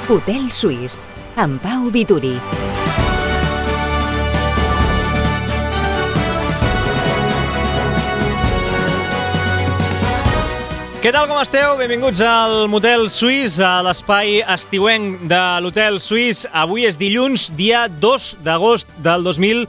Hotel Suís, amb Pau Vituri. Què tal, com esteu? Benvinguts al Motel Suís, a l'espai estiuenc de l'Hotel Suís. Avui és dilluns, dia 2 d'agost del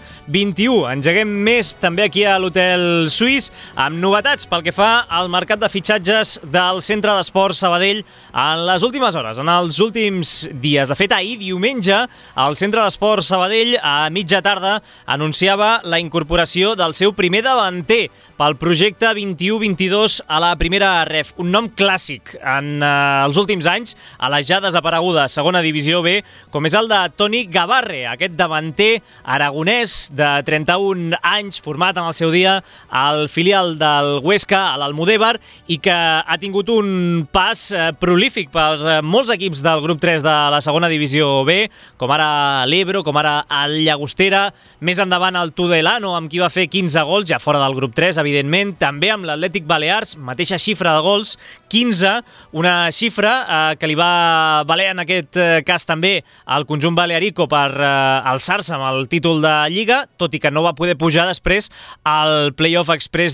2021. Engeguem més també aquí a l'Hotel Suís amb novetats pel que fa al mercat de fitxatges del Centre d'Esports Sabadell en les últimes hores, en els últims dies. De fet, ahir, diumenge, el Centre d'Esports Sabadell a mitja tarda anunciava la incorporació del seu primer davanter pel projecte 21-22 a la primera ref. Un nom clàssic en els últims anys a la ja desapareguda segona divisió B, com és el de Toni Gabarre, aquest davanter aragonès de 31 anys, format en el seu dia al filial del Huesca, a l'Almudévar, i que ha tingut un pas prolífic per molts equips del grup 3 de la segona divisió B, com ara l'Ebro, com ara el Llagostera, més endavant el Tudelano, amb qui va fer 15 gols, ja fora del grup 3, evidentment, també amb l'Atlètic Balears, mateixa xifra de gols, 15, una xifra que li va valer en aquest cas també al conjunt balearico per alçar-se amb el títol de Lliga, tot i que no va poder pujar després al Playoff Express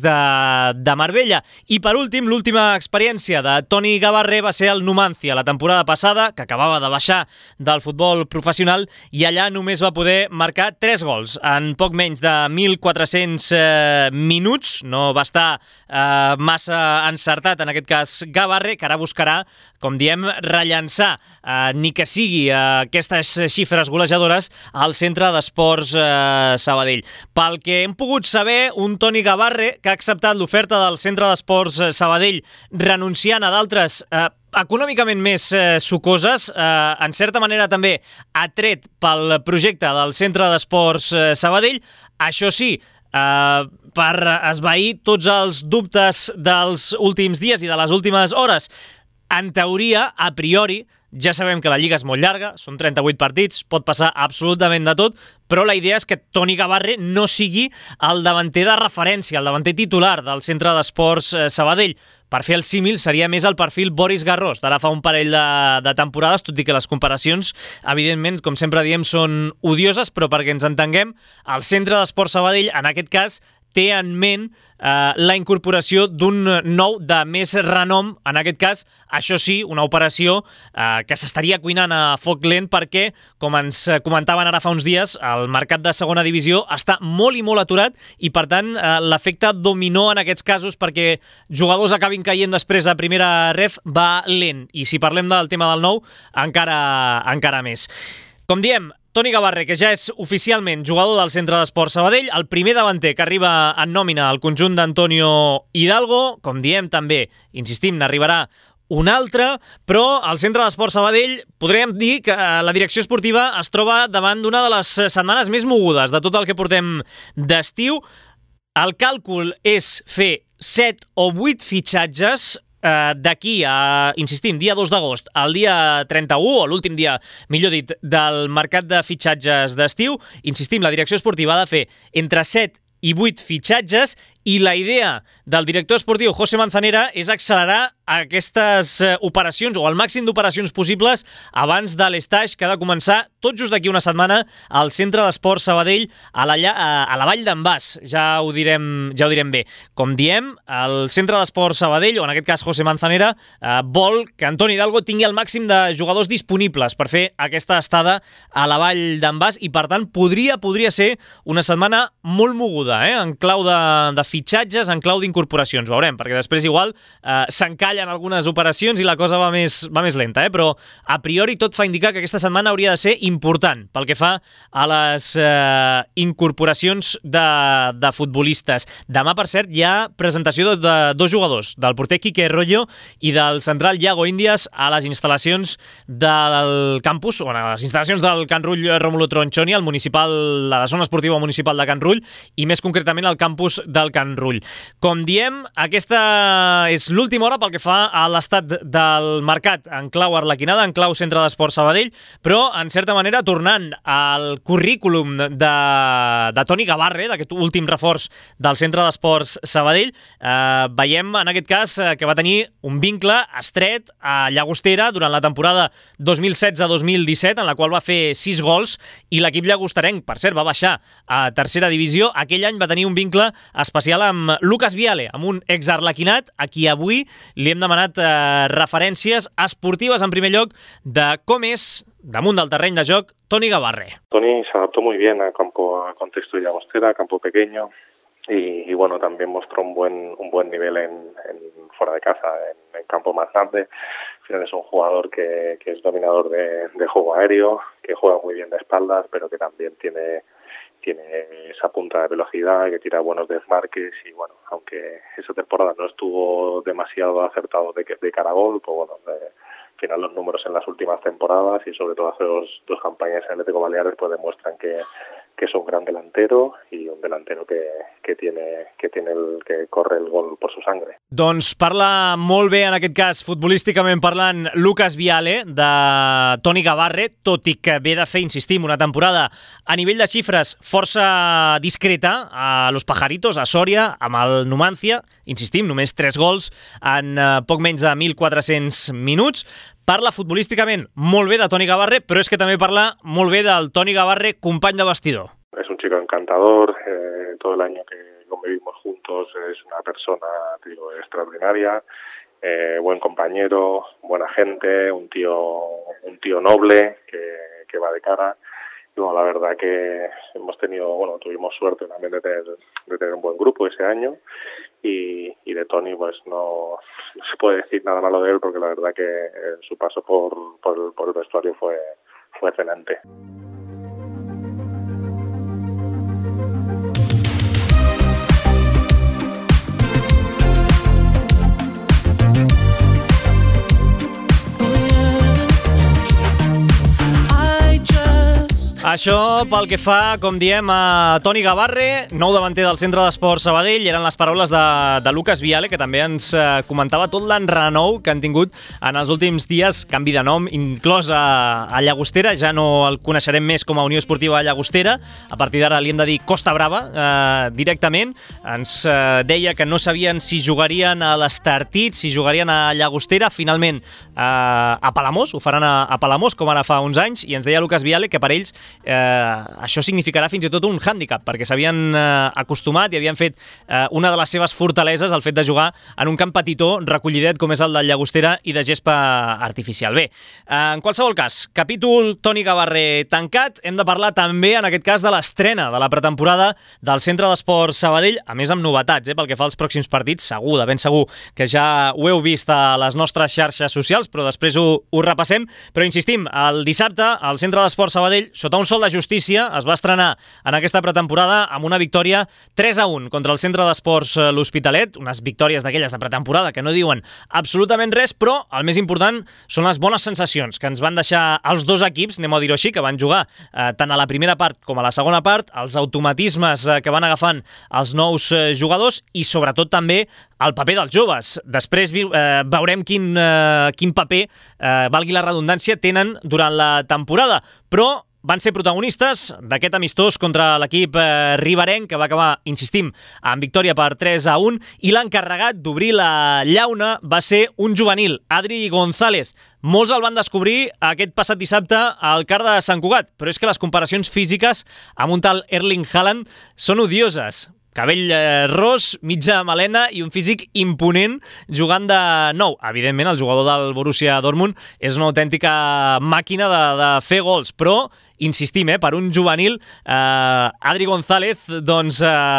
de Marbella. I per últim, l'última experiència de Toni Gabarre va ser el Numancia la temporada passada, que acabava de baixar del futbol professional, i allà només va poder marcar 3 gols en poc menys de 1.400 minuts. No va estar massa encertat en aquest cas Gabarre, que ara buscarà, com diem, rellançar, ni que sigui aquestes xifres golejadores al Centre d'Esports Sabadell. Pel que hem pogut saber, un Toni Gabarre que ha acceptat l'oferta del Centre d'Esports Sabadell renunciant a d'altres econòmicament més sucoses, en certa manera també atret pel projecte del Centre d'Esports Sabadell. Això sí, per esvair tots els dubtes dels últims dies i de les últimes hores. En teoria, a priori, ja sabem que la Lliga és molt llarga, són 38 partits, pot passar absolutament de tot, però la idea és que Toni Gabarre no sigui el davanter de referència, el davanter titular del Centre d'Esports Sabadell. Per fer el símil, seria més el perfil Boris Garros, d'ara fa un parell de temporades, tot i que les comparacions, evidentment, com sempre diem, són odioses, però perquè ens entenguem, el Centre d'Esports Sabadell, en aquest cas, té en ment la incorporació d'un nou de més renom, en aquest cas, això sí, una operació que s'estaria cuinant a foc lent perquè, com ens comentaven ara fa uns dies, el mercat de segona divisió està molt i molt aturat i, per tant, l'efecte dominó en aquests casos perquè jugadors acabin caient després a primera ref va lent. I si parlem del tema del nou, encara més. Com diem, Toni Gabarre, que ja és oficialment jugador del Centre d'Esports Sabadell, el primer davanter que arriba en nòmina al conjunt d'Antonio Hidalgo. Com diem també, insistim, n'arribarà un altre, però al Centre d'Esports Sabadell podríem dir que la direcció esportiva es troba davant d'una de les setmanes més mogudes de tot el que portem d'estiu. El càlcul és fer 7 o 8 fitxatges d'aquí a, insistim, dia 2 d'agost al dia 31, o l'últim dia, millor dit, del mercat de fitxatges d'estiu. Insistim, la direcció esportiva ha de fer entre 7 i 8 fitxatges i la idea del director esportiu José Manzanera és accelerar aquestes operacions o el màxim d'operacions possibles abans de l'estage que ha de començar tot just d'aquí una setmana al Centre d'Esports Sabadell a la Vall d'en Bas. Ja ho direm bé. Com diem, el Centre d'Esports Sabadell, o en aquest cas José Manzanera, vol que Antoni Hidalgo tingui el màxim de jugadors disponibles per fer aquesta estada a la Vall d'en Bas i, per tant, podria ser una setmana molt moguda, en clau de fitxatges, en clau d'incorporacions. Veurem, perquè després igual s'encallen algunes operacions i la cosa va més lenta, però a priori tot fa indicar que aquesta setmana hauria de ser important pel que fa a les incorporacions de futbolistes. Demà, per cert, hi ha presentació de 2 jugadors, del porter Quique Rollo i del central Iago Índias a les instal·lacions del campus, o a les instal·lacions del Can Rull Rómulo Tronchoni, a la zona esportiva municipal de Can Rull, i més concretament al campus del Can Can Rull. Com diem, aquesta és l'última hora pel que fa a l'estat del mercat en clau Arlequinada, en clau Centre d'Esport Sabadell, però, en certa manera, tornant al currículum de Toni Gabarre, d'aquest últim reforç del Centre d'Esports Sabadell, veiem, en aquest cas, que va tenir un vincle estret a Llagostera durant la temporada 2016-2017, en la qual va fer 6 gols, i l'equip llagosterenc, per cert, va baixar a tercera divisió. Aquell any va tenir un vincle especial amb Lucas Viale, amb un exarlequinat, a qui avui li hem demanat referències esportives, en primer lloc, de com és, damunt del terreny de joc, Toni Gabarre. Toni se adaptó muy bien a contexto de Llagostera, campo pequeño, y bueno, también mostró un buen nivel en fuera de casa, en campo más grande. Al final es un jugador que es dominador de juego aéreo, que juega muy bien de espaldas, pero que también tiene esa punta de velocidad, que tira buenos desmarques, y bueno, aunque esa temporada no estuvo demasiado acertado de cara a gol, pues bueno, al final los números en las últimas temporadas y sobre todo hace dos campañas en Atlético Baleares pues demuestran que es un gran delantero y un delantero que corre el gol por su sangre. Doncs parla molt bé, en aquest cas, futbolísticament parlant, Lucas Viale, de Toni Gabarre, tot i que ve de fer, insistim, una temporada a nivell de xifres força discreta a Los Pajaritos, a Sòria, amb el Numancia, insistim, només 3 gols en poc menys de 1.400 minuts. Parla futbolísticament molt bé de Toni Gabarre, però és que també parla molt bé del Toni Gabarre, company de vestidor. Es un chico encantador, todo el año que convivimos juntos es una persona, digo, extraordinaria, buen compañero, buena gente, un tío noble que va de cara. Y bueno, la verdad que tuvimos suerte también de tener un buen grupo ese año, y de Toni pues no se puede decir nada malo de él, porque la verdad que su paso por el vestuario fue excelente. Això pel que fa, com diem, a Toni Gabarre, nou davanter del Centre d'Esport Sabadell. Eren les paraules de Lucas Viale, que també ens comentava tot l'enrenou que han tingut en els últims dies, canvi de nom, inclòs a Llagostera. Ja no el coneixerem més com a Unió Esportiva Llagostera. A partir d'ara li hem de dir Costa Brava directament. Ens deia que no sabien si jugarien a l'Estartit, si jugarien a Llagostera. Finalment a Palamós, ho faran a Palamós, com ara fa uns anys, i ens deia Lucas Viale que per ells això significarà fins i tot un hàndicap, perquè s'havien acostumat i havien fet una de les seves fortaleses el fet de jugar en un camp petitó, recollidet com és el del Llagostera, i de gespa artificial. Bé, en qualsevol cas, capítol Toni Gabarre tancat. Hem de parlar també, en aquest cas, de l'estrena de la pretemporada del Centre d'Esport Sabadell, a més amb novetats, pel que fa als pròxims partits. Segur, de ben segur, que ja ho heu vist a les nostres xarxes socials, però després ho repassem. Però insistim, el dissabte, al Centre d'Esport Sabadell, sota un sol de justícia, es va estrenar en aquesta pretemporada amb una victòria 3-1 contra el Centre d'Esports L'Hospitalet, unes victòries d'aquelles de pretemporada que no diuen absolutament res, però el més important són les bones sensacions que ens van deixar els dos equips, anem a dir-ho així, que van jugar tant a la primera part com a la segona part, els automatismes que van agafant els nous jugadors i sobretot també el paper dels joves. Després veurem quin paper, valgui la redundància, tenen durant la temporada, però van ser protagonistes d'aquest amistós contra l'equip riberenc, que va acabar, insistim, amb victòria per 3-1, i l'encarregat d'obrir la llauna va ser un juvenil, Adri González. Molts el van descobrir aquest passat dissabte al CAR de Sant Cugat, però és que les comparacions físiques amb un tal Erling Haaland són odioses. Cabell ros, mitja melena i un físic imponent jugant de nou. Evidentment, el jugador del Borussia Dortmund és una autèntica màquina de fer gols, però insistim, per un juvenil, Adri González, doncs,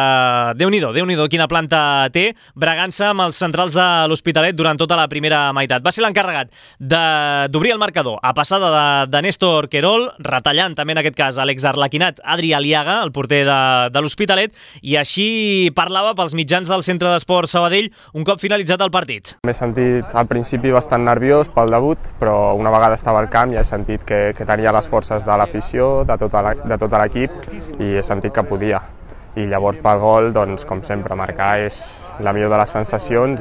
Déu-n'hi-do quina planta té, bregant-se amb els centrals de l'Hospitalet durant tota la primera meitat. Va ser l'encarregat d'obrir el marcador a passada de Néstor Querol, retallant també en aquest cas l'exarlequinat Adri Aliaga, el porter de l'Hospitalet, i així parlava pels mitjans del Centre d'Esport Sabadell un cop finalitzat el partit. M'he sentit al principi bastant nerviós pel debut, però una vegada estava al camp ja he sentit que tenia les forces de l'afició, de tot l'equip, i he sentit que podia. i llavors pel gol, doncs, com sempre, marcar és la millor de les sensacions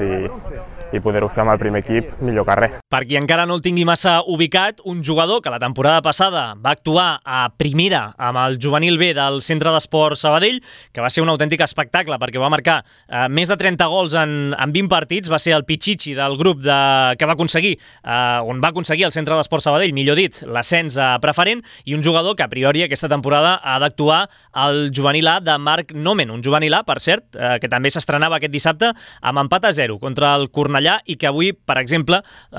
i poder-ho fer amb el primer equip millor que res. Per qui encara no el tingui massa ubicat, un jugador que la temporada passada va actuar a primera amb el juvenil B del Centre d'Esports Sabadell, que va ser un autèntic espectacle perquè va marcar més de 30 gols en 20 partits, va ser el Pichichi del grup que va aconseguir, on va aconseguir el Centre d'Esports Sabadell, millor dit, l'ascens a preferent, i un jugador que a priori aquesta temporada ha d'actuar al juvenil A de Marc Nomen, un juvenil A, per cert, que també s'estrenava aquest dissabte amb empat a 0 contra el Cornellà i que avui, per exemple,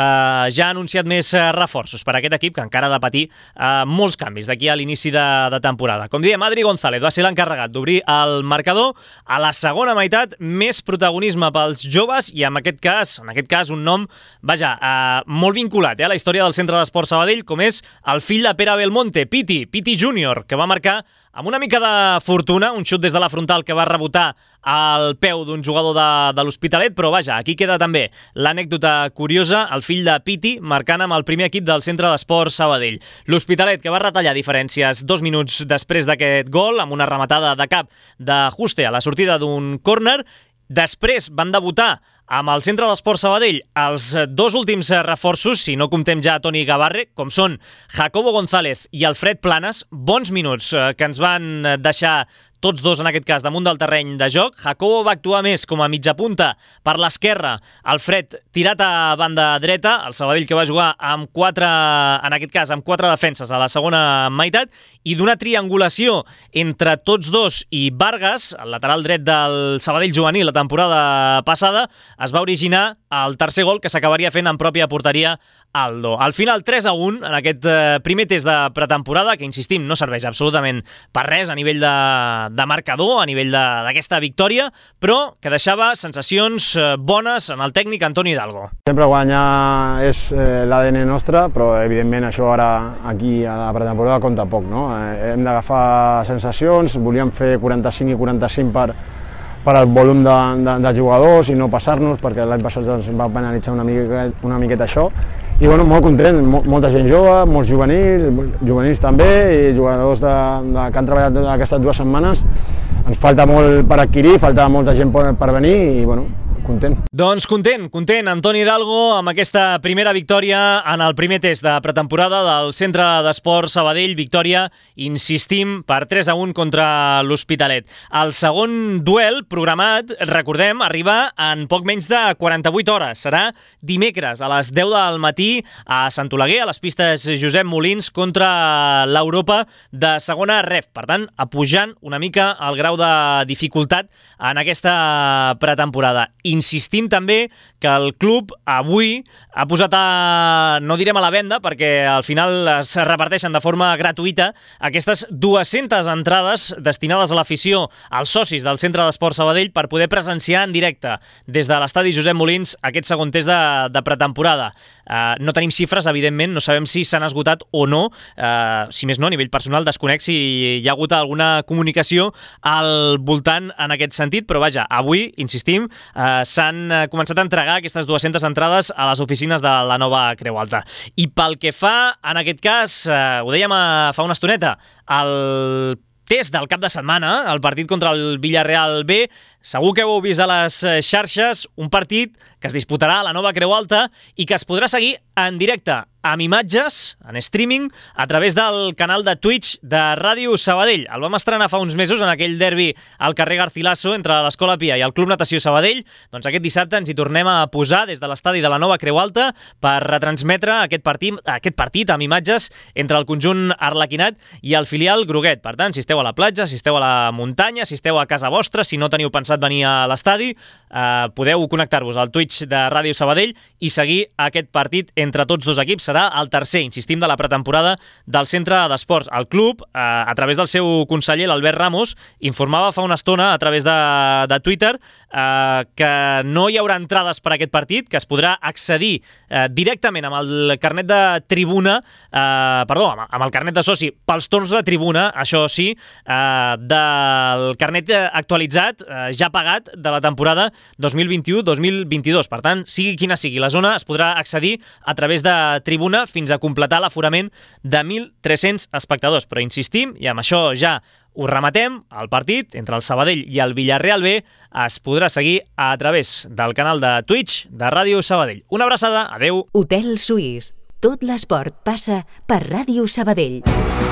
ja ha anunciat més reforços per a aquest equip que encara ha de patir molts canvis d'aquí a l'inici de temporada. Com diem, Adri González va ser l'encarregat d'obrir el marcador. A la segona meitat, més protagonisme pels joves i en aquest cas un nom, vaja, molt vinculat a la història del Centre d'Esports Sabadell, com és el fill de Pere Belmonte, Piti Júnior, que va marcar amb una mica de fortuna, un xut des de la frontal que va rebotar al peu d'un jugador de l'Hospitalet, però vaja, aquí queda també l'anècdota curiosa, el fill de Piti marcant amb el primer equip del Centre d'Esports Sabadell. L'Hospitalet, que va retallar diferències 2 minuts després d'aquest gol, amb una rematada de cap de Juste a la sortida d'un córner. Després van debutar amb el Centre d'Esports Sabadell els dos últims reforços, si no comptem ja Toni Gavarre, com són Jacobo González i Alfred Planes, bons minuts que ens van deixar tots dos, en aquest cas, damunt del terreny de joc. Jacobo va actuar més com a mitja punta per l'esquerra, Alfred tirat a banda dreta, el Sabadell que va jugar amb 4, en aquest cas, amb 4 defenses a la segona meitat, i d'una triangulació entre tots dos i Vargas, el lateral dret del Sabadell juvenil la temporada passada, es va originar el tercer gol que s'acabaria fent en pròpia porteria Aldo. Al final 3-1 en aquest primer test de pretemporada, que insistim, no serveix absolutament per res a nivell de marcador, a nivell d'aquesta victòria, però que deixava sensacions bones en el tècnic Antoni Hidalgo. Sempre guanyar és l'ADN nostre, però evidentment això ara aquí a la pretemporada compta poc, no? Hem d'agafar sensacions, volíem fer 45 i 45 per al volum de jugadors i no passar-nos, perquè l'any passat ens va penalitzar una miqueta això. I bueno, molt content, molta gent jove, molts juvenils també, i jugadors que han treballat aquestes 2 setmanes. Ens falta molt per adquirir, falta molta gent per venir i bueno, content. Doncs content, Antoni Hidalgo, amb aquesta primera victòria en el primer test de pretemporada del Centre d'Esports Sabadell, victòria, insistim, per 3-1 contra l'Hospitalet. El segon duel programat, recordem, arriba en poc menys de 48 hores. Serà dimecres a les 10 del matí a Sant Oleguer, a les pistes Josep Molins, contra l'Europa de segona ref. Per tant, apujant una mica el grau de dificultat en aquesta pretemporada. Insistim també que el club avui ha posat no direm a la venda, perquè al final es reparteixen de forma gratuïta aquestes 200 entrades destinades a l'afició, als socis del Centre d'Esports Sabadell, per poder presenciar en directe des de l'estadi Josep Molins aquest segon test de pretemporada. No tenim xifres, evidentment, no sabem si s'han esgotat o no, si més no, a nivell personal desconec si hi ha hagut alguna comunicació al voltant en aquest sentit, però vaja, avui, insistim, s'han començat a entregar aquestes 200 entrades a les oficines de la nova Creu Alta. I pel que fa, en aquest cas, ho dèiem fa una estoneta, el test del cap de setmana, el partit contra el Villarreal B, segur que ho heu vist a les xarxes, un partit que es disputarà a la nova Creu Alta i que es podrà seguir en directe, amb imatges, en streaming, a través del canal de Twitch de Ràdio Sabadell. El vam estrenar fa uns mesos en aquell derbi al carrer Garcilaso entre l'Escola Pia i el Club Natació Sabadell. Doncs aquest dissabte ens hi tornem a posar des de l'estadi de la nova Creu Alta per retransmetre aquest partit amb imatges entre el conjunt arlequinat i el filial groguet. Per tant, si esteu a la platja, si esteu a la muntanya, si esteu a casa vostra, si no teniu pensat venir a l'estadi, podeu connectar-vos al Twitch de Ràdio Sabadell i seguir aquest partit entre tots dos equips. Serà el tercer, insistim, de la pretemporada del Centre d'Esports. El club, a través del seu conseller, l'Albert Ramos, informava fa una estona a través de Twitter que no hi haurà entrades per a aquest partit, que es podrà accedir directament amb el carnet de tribuna, amb el carnet de soci pels torns de tribuna, això sí, del carnet actualitzat, ja pagat, de la temporada 2021-2022. Per tant, sigui quina sigui la zona, es podrà accedir a través de tribuna fins a completar l'aforament de 1.300 espectadors. Però insistim, i amb això ja Ho rematem, el partit entre el Sabadell i el Villarreal B es podrà seguir a través del canal de Twitch de Ràdio Sabadell. Una abraçada, adeu. Hotel Suís. Tot l'esport passa per Ràdio Sabadell.